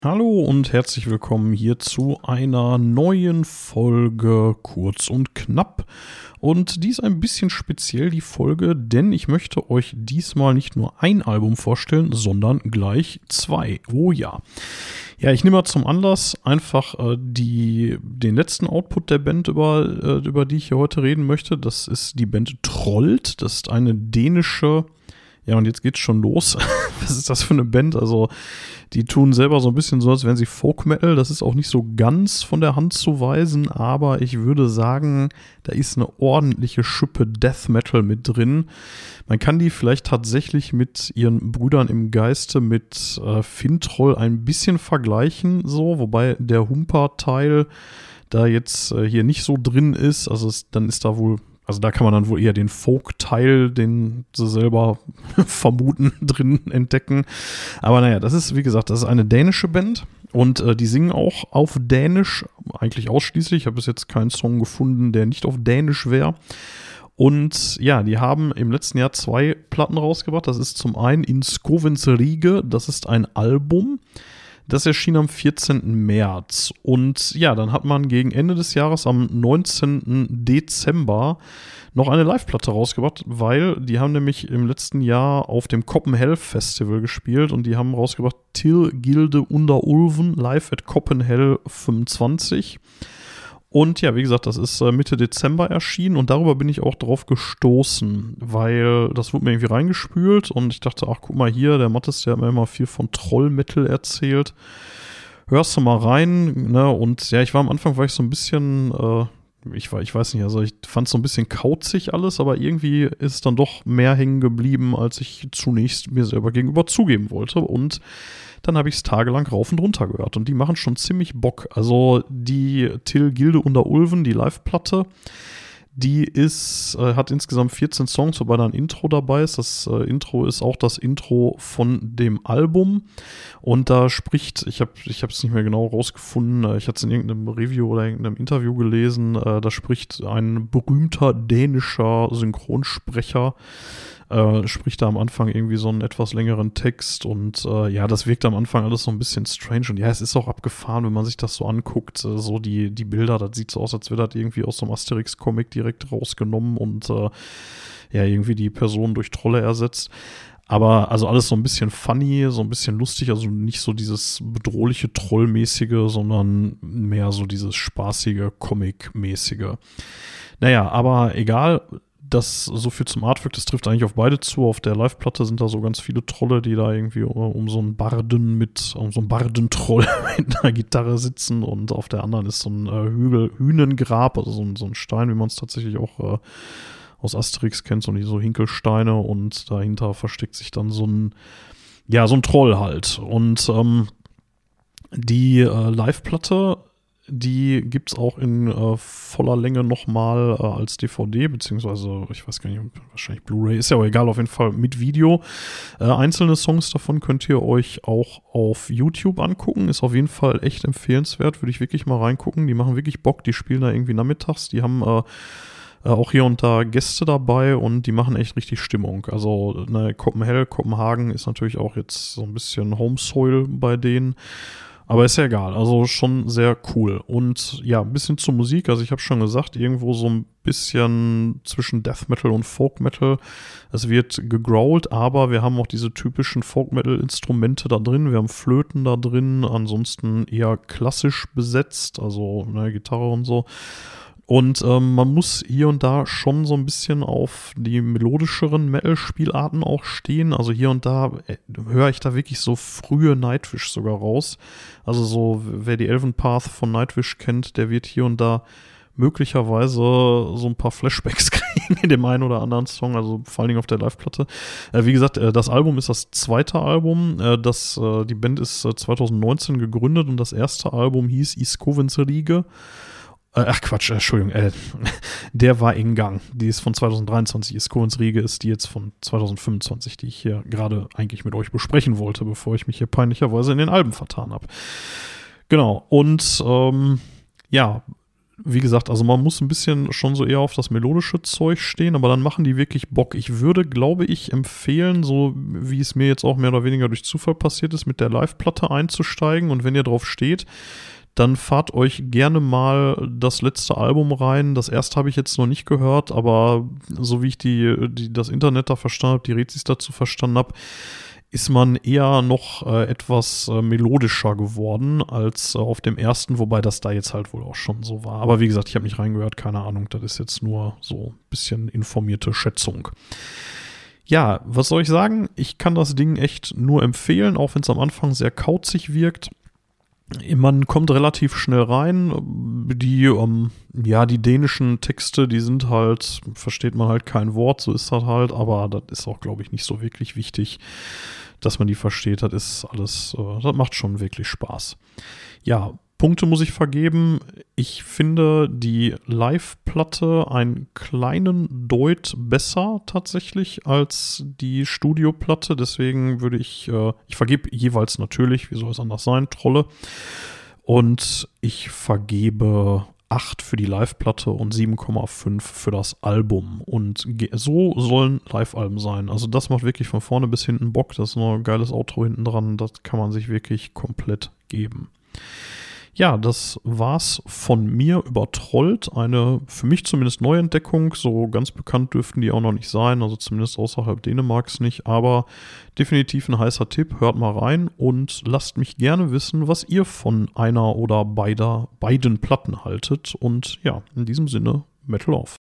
Hallo und herzlich willkommen hier zu einer neuen Folge Kurz und Knapp. Und dies ein bisschen speziell die Folge, denn ich möchte euch diesmal nicht nur ein Album vorstellen, sondern gleich zwei. Oh ja. Ja, ich nehme mal zum Anlass einfach den letzten Output der Band, über die ich hier heute reden möchte. Das ist die Band Trollt. Das ist eine dänische. Ja, und jetzt geht's schon los. Was ist das für eine Band? Also, die tun selber so ein bisschen so, als wären sie Folk Metal. Das ist auch nicht so ganz von der Hand zu weisen, aber ich würde sagen, da ist eine ordentliche Schippe Death Metal mit drin. Man kann die vielleicht tatsächlich mit ihren Brüdern im Geiste mit Fintroll ein bisschen vergleichen, so, wobei der Humper-Teil da jetzt hier nicht so drin ist. Also, dann ist da wohl. Also da kann man dann wohl eher den Folk-Teil, den sie selber vermuten, drin entdecken. Aber naja, das ist, wie gesagt, das ist eine dänische Band und die singen auch auf Dänisch, eigentlich ausschließlich. Ich habe bis jetzt keinen Song gefunden, der nicht auf Dänisch wäre. Und ja, die haben im letzten Jahr 2 Platten rausgebracht. Das ist zum einen In Skovens Rige, das ist ein Album. Das erschien am 14. März. Und ja, dann hat man gegen Ende des Jahres am 19. Dezember noch eine Live-Platte rausgebracht, weil die haben nämlich im letzten Jahr auf dem Copenhagen Festival gespielt und die haben rausgebracht Till Gilde under Ulven live at Copenhagen 25. Und ja, wie gesagt, das ist Mitte Dezember erschienen und darüber bin ich auch drauf gestoßen, weil das wurde mir irgendwie reingespült und ich dachte, ach guck mal hier, der Mattes, der hat mir immer viel von Troll-Metal erzählt. Hörst du mal rein, ne? Und ja, war so ein bisschen, ich weiß nicht, also ich fand es so ein bisschen kauzig alles, aber irgendwie ist es dann doch mehr hängen geblieben, als ich zunächst mir selber gegenüber zugeben wollte. Und dann habe ich es tagelang rauf und runter gehört. Und die machen schon ziemlich Bock. Also die Till Gilde under Ulven, die Live-Platte, die hat insgesamt 14 Songs, wobei da ein Intro dabei ist. Das Intro ist auch das Intro von dem Album. Und da spricht, ich habe es nicht mehr genau rausgefunden, ich hatte es in irgendeinem Review oder irgendeinem Interview gelesen, da spricht ein berühmter dänischer Synchronsprecher, spricht da am Anfang irgendwie so einen etwas längeren Text und ja, das wirkt am Anfang alles so ein bisschen strange und ja, es ist auch abgefahren, wenn man sich das so anguckt, so die Bilder, das sieht so aus, als wäre das irgendwie aus so einem Asterix-Comic direkt rausgenommen und ja, irgendwie die Person durch Trolle ersetzt. Aber also alles so ein bisschen funny, so ein bisschen lustig, also nicht so dieses bedrohliche Trollmäßige, sondern mehr so dieses spaßige, Comic-mäßige. Naja, aber egal. Das so viel zum Artwork, das trifft eigentlich auf beide zu. Auf der Live-Platte sind da so ganz viele Trolle, die da irgendwie um so einen Bardentroll mit einer Gitarre sitzen und auf der anderen ist so ein Hünengrab, also so ein Stein, wie man es tatsächlich auch aus Asterix kennt, so Hinkelsteine und dahinter versteckt sich dann so ein Troll halt. Und die Live-Platte, die gibt's auch in voller Länge nochmal als DVD, beziehungsweise, ich weiß gar nicht, wahrscheinlich Blu-ray, ist ja auch egal, auf jeden Fall mit Video. Einzelne Songs davon könnt ihr euch auch auf YouTube angucken, ist auf jeden Fall echt empfehlenswert, würde ich wirklich mal reingucken. Die machen wirklich Bock, die spielen da irgendwie nachmittags, die haben auch hier und da Gäste dabei und die machen echt richtig Stimmung. Also Copenhagen ist natürlich auch jetzt so ein bisschen Home Soil bei denen. Aber ist ja egal, also schon sehr cool. Und ja, ein bisschen zur Musik, also ich habe schon gesagt, irgendwo so ein bisschen zwischen Death Metal und Folk Metal. Es wird gegrowlt, aber wir haben auch diese typischen Folk Metal Instrumente da drin. Wir haben Flöten da drin, ansonsten eher klassisch besetzt, also Gitarre und so. Und man muss hier und da schon so ein bisschen auf die melodischeren Metal-Spielarten auch stehen. Also hier und da höre ich da wirklich so frühe Nightwish sogar raus. Also so, wer die Elven Path von Nightwish kennt, der wird hier und da möglicherweise so ein paar Flashbacks kriegen in dem einen oder anderen Song, also vor allen Dingen auf der Live-Platte. Wie gesagt, das Album ist das zweite Album. Die Band ist 2019 gegründet und das erste Album hieß I Skovens Rige. Entschuldigung, der war in Gang. Die ist von 2023, ist Skovens Rige, ist die jetzt von 2025, die ich hier gerade eigentlich mit euch besprechen wollte, bevor ich mich hier peinlicherweise in den Alben vertan habe. Genau, und ja, wie gesagt, also man muss ein bisschen schon so eher auf das melodische Zeug stehen, aber dann machen die wirklich Bock. Ich würde, glaube ich, empfehlen, so wie es mir jetzt auch mehr oder weniger durch Zufall passiert ist, mit der Live-Platte einzusteigen. Und wenn ihr drauf steht, dann fahrt euch gerne mal das letzte Album rein. Das erste habe ich jetzt noch nicht gehört, aber so wie ich das Internet da verstanden habe, die Rezis dazu verstanden habe, ist man eher noch etwas melodischer geworden als auf dem ersten, wobei das da jetzt halt wohl auch schon so war. Aber wie gesagt, ich habe nicht reingehört, keine Ahnung, das ist jetzt nur so ein bisschen informierte Schätzung. Ja, was soll ich sagen? Ich kann das Ding echt nur empfehlen, auch wenn es am Anfang sehr kauzig wirkt. Man kommt relativ schnell rein. Die dänischen Texte, die sind halt, versteht man halt kein Wort, so ist das halt, aber das ist auch, glaube ich, nicht so wirklich wichtig, dass man die versteht. Das ist alles, das macht schon wirklich Spaß. Ja, Punkte muss ich vergeben. Ich finde die Live-Platte einen kleinen Deut besser tatsächlich als die Studioplatte. Deswegen würde ich vergebe jeweils natürlich, wie soll es anders sein, Trolle. Und ich vergebe 8 für die Live-Platte und 7,5 für das Album. Und so sollen Live-Alben sein. Also das macht wirklich von vorne bis hinten Bock. Das ist noch ein geiles Outro hinten dran. Das kann man sich wirklich komplett geben. Ja, das war's von mir über Trollt. Eine für mich zumindest Neuentdeckung. So ganz bekannt dürften die auch noch nicht sein. Also zumindest außerhalb Dänemarks nicht. Aber definitiv ein heißer Tipp. Hört mal rein und lasst mich gerne wissen, was ihr von einer oder beiden Platten haltet. Und ja, in diesem Sinne, Metal auf.